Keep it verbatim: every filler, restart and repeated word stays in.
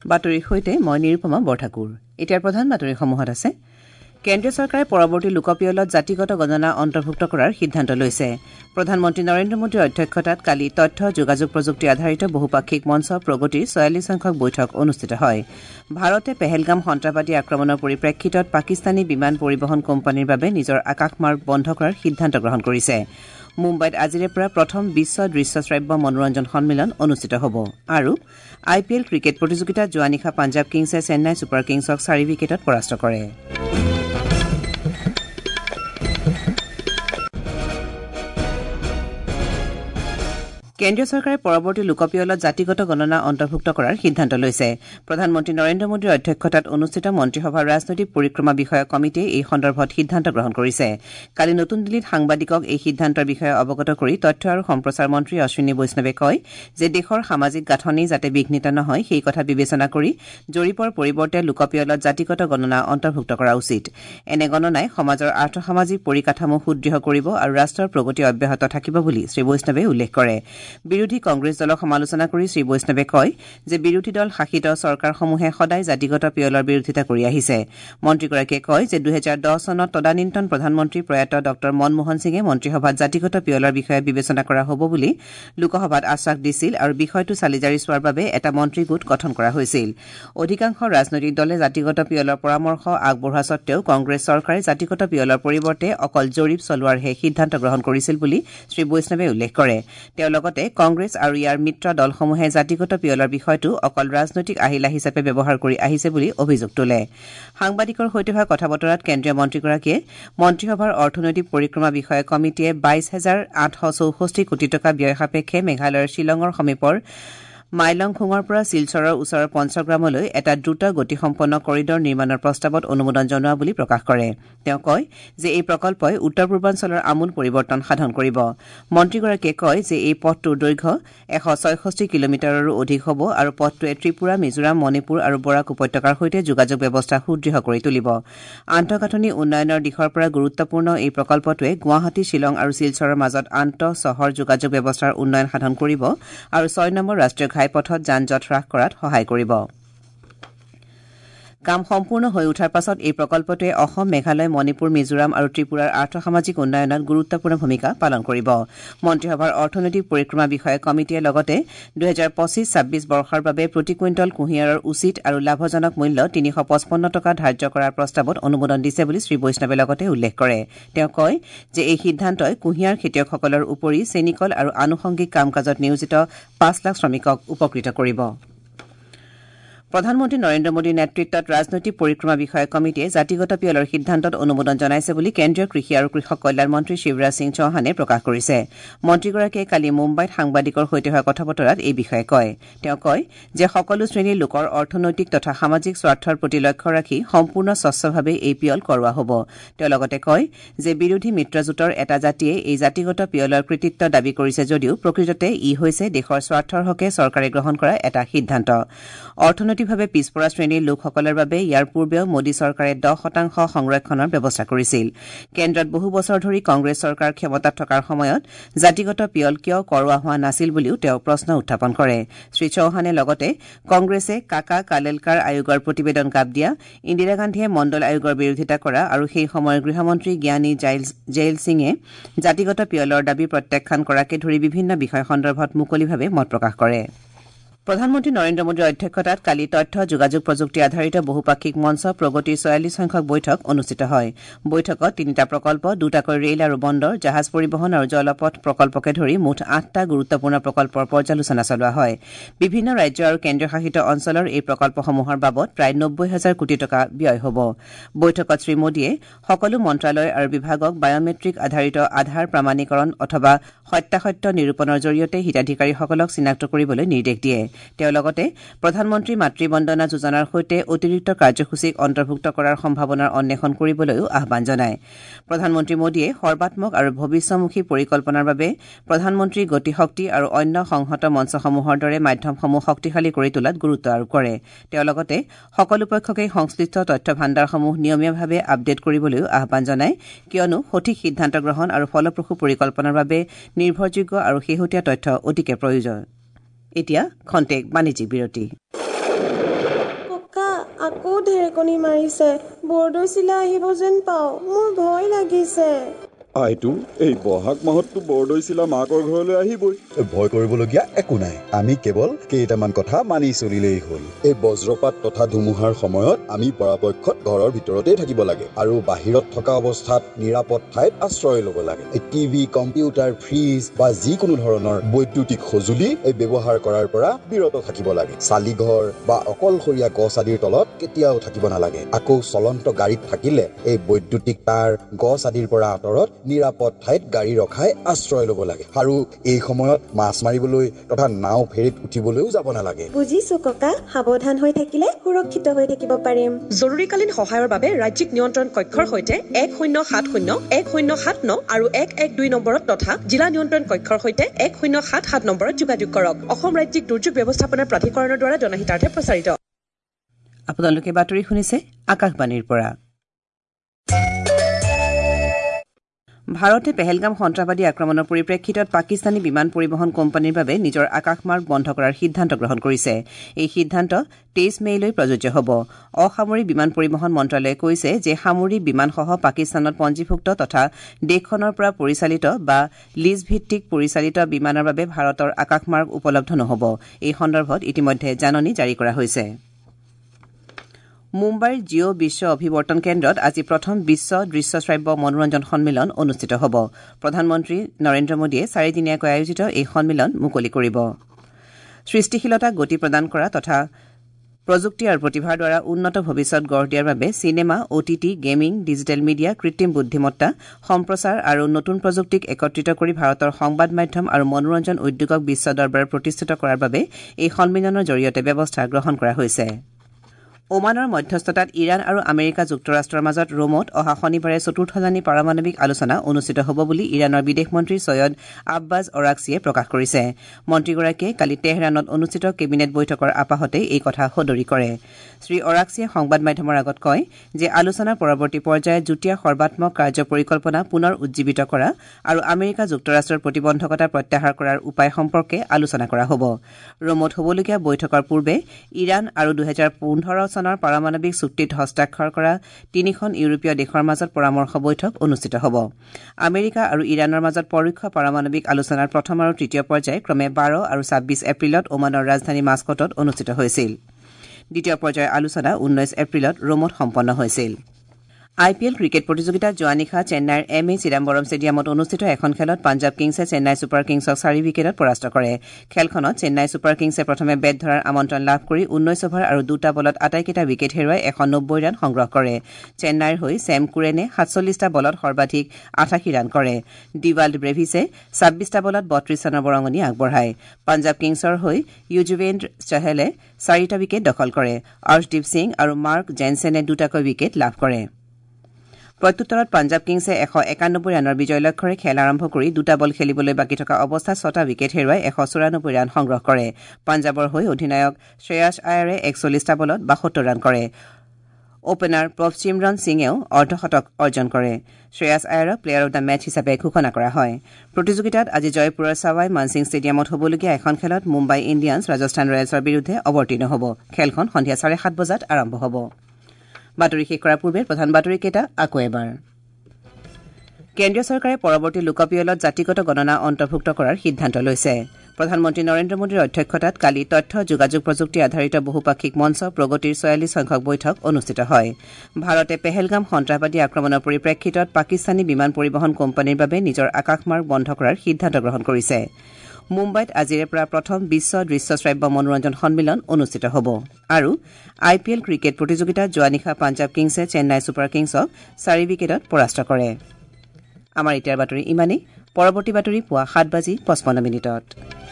বাতৰিৰ সৈতে মই নিৰুপমা বৰঠাকুৰ। এতিয়াৰ প্ৰধান বাতৰিসমূহত আছে কেন্দ্ৰীয় চৰকাৰে পৰৱৰ্তী লোকপিয়লত জাতিগত গণনা অন্তৰ্ভুক্ত কৰাৰ সিদ্ধান্ত লৈছে। প্ৰধানমন্ত্ৰী নৰেন্দ্ৰ মোদীৰ অধ্যক্ষতাত কালি তথ্য যোগাযোগ প্ৰযুক্তি আধাৰিত বহুপাক্ষিক মঞ্চ প্ৰগতিৰ ছয়াল্লিছ সংখ্যক বৈঠক অনুষ্ঠিত হয়। ভাৰতে পেহেলগাম সন্ত্ৰাসবাদী আক্ৰমণৰ পৰিপ্ৰেক্ষিতত পাকিস্তানী বিমান পৰিবহণ কোম্পানীৰ বাবে নিজৰ আকাশমাৰ্গ বন্ধ কৰাৰ সিদ্ধান্ত গ্ৰহণ কৰিছে। মুম্বাইত আজিৰে পৰা প্ৰথম বিশ্ব দৃশ্য শ্ৰাব্য মনোৰঞ্জন সন্মিলন অনুষ্ঠিত হ'ব। আৰু আই পি এল ক্ৰিকেট প্ৰতিযোগিতাত যোৱা নিশা পাঞ্জাৱ কিংছে চেন্নাই ছুপাৰ কিংছক চাৰি উইকেটত পৰাস্ত কৰে। কেন্দ্ৰীয় চৰকাৰে পৰৱৰ্তী লোকপিয়লত জাতিগত গণনা অন্তৰ্ভুক্ত কৰাৰ সিদ্ধান্ত লৈছে। প্ৰধানমন্ত্ৰী নৰেন্দ্ৰ মোদীৰ অধ্যক্ষতাত অনুষ্ঠিত মন্ত্ৰীসভাৰ ৰাজনৈতিক পৰিক্ৰমা বিষয়ক কমিটিয়ে এই সন্দৰ্ভত সিদ্ধান্ত গ্ৰহণ কৰিছে। কালি নতুন দিল্লীত সাংবাদিকক এই সিদ্ধান্তৰ বিষয়ে অৱগত কৰি তথ্য আৰু সম্প্ৰচাৰ মন্ত্ৰী অশ্বিনী বৈষ্ণৱে কয় যে দেশৰ সামাজিক গাঁথনি যাতে বিঘ্নিত নহয় সেই কথা বিবেচনা কৰি জৰীপৰ পৰিৱৰ্তে লোকপিয়লত জাতিগত গণনা অন্তৰ্ভুক্ত কৰা উচিত। এনে গণনাই সমাজৰ আৰ্থসামাজিক পৰিকাঠামো সুদৃঢ় কৰিব আৰু ৰাষ্ট্ৰৰ প্ৰগতি অব্যাহত থাকিব বুলি শ্ৰীবৈষ্ণৱে উল্লেখ কৰে। বিৰোধী কংগ্ৰেছ দলক সমালোচনা কৰি শ্ৰীবৈষ্ণৱে কয় যে বিৰোধী দল শাসিত চৰকাৰসমূহে সদায় জাতিগত পিয়লৰ বিৰোধিতা কৰি আহিছে। মন্ত্ৰীগৰাকীয়ে কয় যে দুহেজাৰ দহ চনত তদানীন্তন প্ৰধানমন্ত্ৰী প্ৰয়াত ড মনমোহন সিঙে মন্ত্ৰীসভাত জাতিগত পিয়লৰ বিষয়ে বিবেচনা কৰা হ'ব বুলি লোকসভাত আশ্বাস দিছিল আৰু বিষয়টো চালি জাৰি চোৱাৰ বাবে এটা মন্ত্ৰী গোট গঠন কৰা হৈছিল। অধিকাংশ ৰাজনৈতিক দলে জাতিগত পিয়লৰ পৰামৰ্শ আগবঢ়োৱা স্বত্তেও কংগ্ৰেছ চৰকাৰে জাতিগত পিয়লৰ পৰিৱৰ্তে অকল জৰীপ চলোৱাৰহে সিদ্ধান্ত গ্ৰহণ কৰিছিল বুলি শ্ৰীবৈষ্ণৱে উল্লেখ কৰে। তেওঁ লগতে কংগ্ৰেছ আৰু ইয়াৰ মিত্ৰ দলসমূহে জাতিগত পিয়লৰ বিষয়টো অকল ৰাজনৈতিক আহিলা হিচাপে ব্যৱহাৰ কৰি আহিছে বুলি অভিযোগ তোলে। সাংবাদিকৰ সৈতে হোৱা কথা বতৰাত কেন্দ্ৰীয় মন্ত্ৰীগৰাকীয়ে মন্ত্ৰীসভাৰ অৰ্থনৈতিক পৰিক্ৰমা বিষয়ক কমিটিয়ে বাইশ হাজাৰ আঠশ চৌষষ্ঠি কোটি টকা ব্যয় সাপেক্ষে মেঘালয়ৰ শ্বিলঙৰ সমীপৰ মাইলংখুঙৰ পৰা শিলচৰৰ ওচৰৰ পঞ্চগ্ৰামলৈ এটা দ্ৰুত গতিসম্পন্ন কৰিডৰ নিৰ্মাণৰ প্ৰস্তাৱত অনুমোদন জনোৱা বুলি প্ৰকাশ কৰে। তেওঁ কয় যে এই প্ৰকল্পই উত্তৰ পূৰ্বাঞ্চলৰ আমূল পৰিৱৰ্তন সাধন কৰিব। মন্ত্ৰীগৰাকীয়ে কয় যে এই পথটোৰ দৈৰ্ঘ্য এশ ছয়ষষ্ঠি কিলোমিটাৰৰো অধিক হ'ব আৰু পথটোৱে ত্ৰিপুৰা, মিজোৰাম, মণিপুৰ আৰু বৰাক উপত্যকাৰ সৈতে যোগাযোগ ব্যৱস্থা সুদৃঢ় কৰি তুলিব। আন্তঃগাঁথনি উন্নয়নৰ দিশৰ পৰা গুৰুত্বপূৰ্ণ এই প্ৰকল্পটোৱে গুৱাহাটী, শ্বিলং আৰু শিলচৰৰ মাজত আন্তঃ চহৰ যোগাযোগ ব্যৱস্থাৰ উন্নয়ন সাধন কৰিব আৰু ছয় নম্বৰ ৰাষ্ট্ৰীয় ঘাইপথত যান জঁট হ্ৰাস কৰাত সহায় কৰিব। কাম সম্পূৰ্ণ হৈ উঠাৰ পাছত এই প্ৰকল্পটোৱে অসম, মেঘালয়, মণিপুৰ, মিজোৰাম আৰু ত্ৰিপুৰাৰ আৰ্থসামাজিক উন্নয়নত গুৰুত্বপূৰ্ণ ভূমিকা পালন কৰিব। মন্ত্ৰীসভাৰ অৰ্থনৈতিক পৰিক্ৰমা বিষয়ক কমিটিয়ে লগতে দুহেজাৰ পঁচিছ ছাব্বিছ বৰ্ষৰ বাবে প্ৰতি কুইণ্টল কুঁহিয়াৰৰ উচিত আৰু লাভজনক মূল্য তিনিশ পঁচপন্ন টকা ধাৰ্য কৰাৰ প্ৰস্তাৱত অনুমোদন দিছে বুলি শ্ৰীবৈষ্ণৱে লগতে উল্লেখ কৰে। তেওঁ কয় যে এই সিদ্ধান্তই কুঁহিয়াৰ খেতিয়কসকলৰ উপৰি চেনিকল আৰু আনুষংগিক কাম কাজত নিয়োজিত পাঁচ লাখ শ্ৰমিকক উপকৃত কৰিব। প্ৰধানমন্ত্ৰী নৰেন্দ্ৰ মোদীৰ নেতৃত্বত ৰাজনৈতিক পৰিক্ৰমা বিষয়ক কমিটিয়ে জাতিগত পিয়লৰ সিদ্ধান্তত অনুমোদন জনাইছে বুলি কেন্দ্ৰীয় কৃষি আৰু কৃষক কল্যাণ মন্ত্ৰী শিৱৰাজ সিং চৌহানে প্ৰকাশ কৰিছে। মন্ত্ৰীগৰাকীয়ে কালি মুম্বাইত সাংবাদিকৰ সৈতে হোৱা কথা বতৰাত এই বিষয়ে কয়। তেওঁ কয় যে সকলো শ্ৰেণীৰ লোকৰ অৰ্থনৈতিক তথা সামাজিক স্বাৰ্থৰ প্ৰতি লক্ষ্য ৰাখি সম্পূৰ্ণ স্বচ্ছভাৱে এই পিয়ল কৰোৱা হ'ব। তেওঁ লগতে কয় যে বিৰোধী মিত্ৰজোঁটৰ এটা জাতিয়ে এই জাতিগত পিয়লৰ কৃতিত্ব দাবী কৰিছে যদিও প্ৰকৃততে ই হৈছে দেশৰ স্বাৰ্থৰ হকে চৰকাৰে গ্ৰহণ কৰা এটা সিদ্ধান্ত। অৰ্থনৈতিকভাৱে পিছপৰা শ্ৰেণীৰ লোকসকলৰ বাবে ইয়াৰ পূৰ্বেও মোদী চৰকাৰে দহ শতাংশ সংৰক্ষণৰ ব্যৱস্থা কৰিছিল। কেন্দ্ৰত বহু বছৰ ধৰি কংগ্ৰেছ চৰকাৰ ক্ষমতাত থকাৰ সময়ত জাতিগত পিয়ল কিয় কৰোৱা হোৱা নাছিল বুলিও তেওঁ প্ৰশ্ন উত্থাপন কৰে। শ্ৰীচৌহানে লগতে কংগ্ৰেছে কাকা কালেলকাৰ আয়োগৰ প্ৰতিবেদন কাপ দিয়া, ইন্দিৰা গান্ধীয়ে মণ্ডল আয়োগৰ বিৰোধিতা কৰা আৰু সেই সময়ৰ গৃহমন্ত্ৰী জ্ঞানী জেইল সিঙে জাতিগত পিয়লৰ দাবী প্ৰত্যাখ্যান কৰাকে ধৰি বিভিন্ন বিষয় সন্দৰ্ভত মুকলিভাৱে মত প্ৰকাশ কৰে। প্ৰধানমন্ত্ৰী নৰেন্দ্ৰ মোদীৰ অধ্যক্ষতাত কালি তথ্য যোগাযোগ প্ৰযুক্তি আধাৰিত বহুপাক্ষিক মঞ্চ প্ৰগতিৰ ছয়াল্লিছ সংখ্যক বৈঠক অনুষ্ঠিত হয়। বৈঠকত তিনিটা প্ৰকল্প, দুটাকৈ ৰেল আৰু বন্দৰ, জাহাজ পৰিবহণ আৰু জলপথ প্ৰকল্পকে ধৰি মুঠ আঠটা গুৰুত্বপূৰ্ণ প্ৰকল্পৰ পৰ্যালোচনা চলোৱা হয়। বিভিন্ন ৰাজ্য আৰু কেন্দ্ৰীয় শাসিত অঞ্চলৰ এই প্ৰকল্পসমূহৰ বাবদ প্ৰায় নব্বৈ হাজাৰ কোটি টকা ব্যয় হ'ব। বৈঠকত শ্ৰীমোদীয়ে সকলো মন্ত্ৰালয় আৰু বিভাগক বায়মেট্ৰিক আধাৰিত আধাৰ প্ৰমাণীকৰণ অথবা সত্যাসত্য নিৰূপণৰ জৰিয়তে হিতাধিকাৰীসকলক চিনাক্ত কৰিবলৈ নিৰ্দেশ দিয়ে। তেওঁ লগতে প্ৰধানমন্ত্ৰী মাতৃ বন্দনা যোজনাৰ সৈতে অতিৰিক্ত কাৰ্যসূচীক অন্তৰ্ভুক্ত কৰাৰ সম্ভাৱনাৰ অন্বেষণ কৰিবলৈও আহ্বান জনায়। প্ৰধানমন্ত্ৰী মোদীয়ে সৰ্বাত্মক আৰু ভৱিষ্যমুখী পৰিকল্পনাৰ বাবে প্ৰধানমন্ত্ৰী গতিশক্তি আৰু অন্য সংহত মঞ্চসমূহৰ দৰে মাধ্যমসমূহ শক্তিশালী কৰি তোলাত গুৰুত্ব আৰোপ কৰে। তেওঁ লগতে সকলো পক্ষকে সংশ্লিষ্ট তথ্য ভাণ্ডাৰসমূহ নিয়মীয়াভাৱে আপডেট কৰিবলৈও আহ্বান জনায়, কিয়নো সঠিক সিদ্ধান্ত গ্ৰহণ আৰু ফলপ্ৰসূ পৰিকল্পনাৰ বাবে নিৰ্ভৰযোগ্য আৰু শেহতীয়া তথ্য অতিকে প্ৰয়োজন। এতিয়া খন্তেক বাণিজ্যিক বিৰতি। ককা আকৌ ঢেৰেকনি মাৰিছে বৰদৈচিলা আহিব যেন পাও মোৰ ভয় লাগিছে আইটো এই বহাগ মাহতটো বৰদৈচিলা মাকৰ ঘৰলৈ আহিবই ভয় কৰিবলগীয়া একো নাই আমি কেৱল কেইটামান কথা মানি চলিলেই হ'ল এই বজ্ৰপাত তথা ধুমুহাৰ সময়ত আমি পৰাপক্ষত ঘৰৰ ভিতৰতেই থাকিব লাগে আৰু বাহিৰত থকা অৱস্থাত নিৰাপদ ঠাইত আশ্ৰয় ল'ব লাগে এই টিভি কম্পিউটাৰ ফ্ৰিজ বা যিকোনো ধৰণৰ বৈদ্যুতিক সঁজুলি এই ব্যৱহাৰ কৰাৰ পৰা বিৰত থাকিব লাগে চালিঘৰ বা অকলশৰীয়া গছ আদিৰ তলত কেতিয়াও থাকিব নালাগে আকৌ চলন্ত গাড়ীত থাকিলে এই বৈদ্যুতিক তাঁৰ গছ আদিৰ পৰা আঁতৰত নিৰাপদ ঠাইত গাড়ী ৰখাই আশ্ৰয় ল'ব লাগে আৰু এই সময়ত মাছ মাৰিবলৈ তথা নাও ফেৰীত উঠিবলৈও যাব নালাগে বুজিছো ককা সাৱধান হৈ থাকিলে সুৰক্ষিত হৈ থাকিব পাৰিম জৰুৰীকালীন সহায়ৰ বাবে ৰাজ্যিক নিয়ন্ত্ৰণ কক্ষৰ সৈতে এক শূন্য সাত শূন্য এক শূন্য সাত ন আৰু এক এক দুই নম্বৰত তথা জিলা নিয়ন্ত্ৰণ কক্ষৰ সৈতে এক শূন্য সাত সাত নম্বৰত যোগাযোগ কৰক অসম ৰাজ্যিক দুৰ্যোগ ব্যৱস্থাপনা প্ৰাধিকৰণৰ দ্বাৰা জনহিতাৰ্থে প্ৰচাৰিত আপোনালোকে বাতৰি শুনিছে আকাশবাণীৰ পৰা ভাৰতে পেহেলগাম সন্ত্ৰাসবাদী আক্ৰমণৰ পৰিপ্ৰেক্ষিতত পাকিস্তানী বিমান পৰিবহণ কোম্পানীৰ বাবে নিজৰ আকাশমাৰ্গ বন্ধ কৰাৰ সিদ্ধান্ত গ্ৰহণ কৰিছে এই সিদ্ধান্ত তেইছ মে'লৈ প্ৰযোজ্য হ'ব অসামৰিক বিমান পৰিবহণ মন্ত্ৰালয়ে কৈছে যে সামৰিক বিমানসহ পাকিস্তানত পঞ্জীভুক্ত তথা দেশখনৰ পৰা পৰিচালিত বা লিজ ভিত্তিক পৰিচালিত বিমানৰ বাবে ভাৰতৰ আকাশমাৰ্গ উপলব্ধ নহ'ব এই সন্দৰ্ভত ইতিমধ্যে জাননী জাৰি কৰা হৈছে মুম্বাইৰ জিঅ' বিশ্ব অভিৱৰ্তন কেন্দ্ৰত আজি প্ৰথম বিশ্ব দৃশ্যশ্ৰাব্য মনোৰঞ্জন সন্মিলন অনুষ্ঠিত হ'ব প্ৰধানমন্ত্ৰী নৰেন্দ্ৰ মোদীয়ে চাৰিদিনীয়াকৈ আয়োজিত এই সন্মিলন মুকলি কৰিব সৃষ্টিশীলতাক গতি প্ৰদান কৰা তথা প্ৰযুক্তি আৰু প্ৰতিভাৰ দ্বাৰা উন্নত ভৱিষ্যত গঢ় দিয়াৰ বাবে cinema O' T T gaming digital media কৃত্ৰিম বুদ্ধিমত্তা সম্প্ৰচাৰ আৰু নতুন প্ৰযুক্তিক একত্ৰিত কৰি ভাৰতৰ সংবাদ মাধ্যম আৰু মনোৰঞ্জন উদ্যোগক বিশ্ব দৰবাৰত প্ৰতিষ্ঠিত কৰাৰ বাবে এই সন্মিলনৰ জৰিয়তে ব্যৱস্থা গ্ৰহণ কৰা হৈছে ওমানৰ মধ্যস্থতাত ইৰাণ আৰু আমেৰিকা যুক্তৰাষ্ট্ৰৰ মাজত ৰোমত অহা শনিবাৰে চতুৰ্থলানি পাৰমাণৱিক আলোচনা অনুষ্ঠিত হ'ব বুলি ইৰাণৰ বিদেশ মন্ত্ৰী ছৈয়দ আব্বাছ অৰাক্সিয়ে প্ৰকাশ কৰিছে মন্ত্ৰীগৰাকীয়ে কালি তেহৰাণত অনুষ্ঠিত কেবিনেট বৈঠকৰ আপাহতে এই কথা সদৰি কৰে শ্ৰী অৰাক্সিয়ে সংবাদ মাধ্যমৰ আগত কয় যে আলোচনাৰ পৰৱৰ্তী পৰ্যায়ত যুটীয়া সৰ্বাত্মক কাৰ্য পৰিকল্পনা পুনৰ উজ্জীৱিত কৰা আৰু আমেৰিকা যুক্তৰাষ্ট্ৰৰ প্ৰতিবন্ধকতা প্ৰত্যাহাৰ কৰাৰ উপায় সম্পৰ্কে আলোচনা কৰা হ'ব ৰোমত হ'বলগীয়া বৈঠকৰ পূৰ্বে ইৰাণ আৰু দুহেজাৰ পোন্ধৰ চনৰ পাৰমাণৱিক চুক্তিত হস্তাক্ষৰ কৰা তিনিখন ইউৰোপীয় দেশৰ মাজত পৰামৰ্শ বৈঠক অনুষ্ঠিত হ'ব আমেৰিকা আৰু ইৰাণৰ মাজত পৰোক্ষ পাৰমাণৱিক আলোচনাৰ প্ৰথম আৰু তৃতীয় পৰ্যায় ক্ৰমে বাৰ আৰু ছাব্বিছ এপ্ৰিলত ওমানৰ ৰাজধানী মাস্কটত অনুষ্ঠিত হৈছিল দ্বিতীয় পৰ্যায়ৰ আলোচনা ঊনৈছ এপ্ৰিলত ৰোমত সম্পন্ন হৈছিল আই পি এল ক্ৰিকেট প্ৰতিযোগিতাত যোৱা নিশা চেন্নাইৰ এম এ চিদাম্বৰম ষ্টেডিয়ামত অনুষ্ঠিত এখন খেলত পাঞ্জাব কিংছে চেন্নাই ছুপাৰ কিংছক চাৰি উইকেটত পৰাস্ত কৰে খেলখনত চেন্নাই ছুপাৰ কিংছে প্ৰথমে বেট ধৰাৰ আমন্ত্ৰণ লাভ কৰি ঊনৈছ অভাৰ আৰু দুটা বলত আটাইকেইটা উইকেট হেৰুৱাই এশ নব্বৈ ৰান সংগ্ৰহ কৰে চেন্নাইৰ হৈ ছেম কুৰেনে সাতচল্লিছটা বলত সৰ্বাধিক আঠাশী ৰান কৰে ডিৱাল্ড ব্ৰেভিছে ছাব্বিছটা বলত বত্ৰিছ ৰানৰ বৰঙণি আগবঢ়ায় পাঞ্জাব কিংছৰ হৈ যুজৱেন্দ্ৰ চাহেলে চাৰিটা উইকেট দখল কৰে অৰ্শদীপ সিং আৰু মাৰ্ক জেনছেনে দুটাকৈ উইকেট লাভ কৰে প্ৰত্যুত্তৰত পাঞ্জাব কিংছে এশ একানব্বৈ ৰানৰ বিজয় লক্ষ্যৰে খেল আৰম্ভ কৰি দুটা বল খেলিবলৈ বাকী থকা অৱস্থাত ছটা উইকেট হেৰুৱাই এশ চৌৰানব্বৈ ৰান সংগ্ৰহ কৰে পাঞ্জাবৰ হৈ অধিনায়ক শ্ৰেয়াছ আয়াৰে একচল্লিছটা বলত বাসত্তৰ ৰান কৰে অপেনাৰ প্ৰভচিমৰণ সিঙেও অৰ্ধশতক অৰ্জন কৰে শ্ৰেয়াছ আয়াৰক প্লেয়াৰ অব দ্য মেচ হিচাপে ঘোষণা কৰা হয় প্ৰতিযোগিতাত আজি জয়পুৰৰ ছাৱাই মানসিং ষ্টেডিয়ামত হ'বলগীয়া এখন খেলত মুম্বাই ইণ্ডিয়ান্ছ ৰাজস্থান ৰয়েলছৰ বিৰুদ্ধে অৱতীৰ্ণ হ'ব খেলখন সন্ধিয়া চাৰে সাত বজাত আৰম্ভ হ'ব বাতৰি শেষ কৰাৰ পূৰ্বে প্ৰধান বাতৰিকেইটা আকৌ এবাৰ কেন্দ্ৰীয় চৰকাৰে পৰৱৰ্তী লোকপিয়লত জাতিগত গণনা অন্তৰ্ভুক্ত কৰাৰ সিদ্ধান্ত লৈছে প্ৰধানমন্ত্ৰী নৰেন্দ্ৰ মোদীৰ অধ্যক্ষতাত কালি তথ্য যোগাযোগ প্ৰযুক্তি আধাৰিত বহুপাক্ষিক মঞ্চ প্ৰগতিৰ ছয়াল্লিছ সংখ্যক বৈঠক অনুষ্ঠিত হয় ভাৰতে পেহেলগাম সন্ত্ৰাসবাদী আক্ৰমণৰ পৰিপ্ৰেক্ষিতত পাকিস্তানী বিমান পৰিবহণ কোম্পানীৰ বাবে নিজৰ আকাশমাৰ্গ বন্ধ কৰাৰ সিদ্ধান্ত গ্ৰহণ কৰিছে মুম্বাইত আজিৰে পৰা প্ৰথম বিশ্ব দৃশ্যশ্ৰাব্য মনোৰঞ্জন সন্মিলন অনুষ্ঠিত হ'ব আৰু আই পি এল ক্ৰিকেট প্ৰতিযোগিতাত যোৱা নিশা পাঞ্জাব কিংছে চেন্নাই ছুপাৰ কিংছক চাৰি উইকেটত পৰাস্ত কৰে আমাৰ এতিয়াৰ বাতৰি ইমানেই পৰৱৰ্তী বাতৰি পুৱা সাত বাজি পঁচপন্ন মিনিটত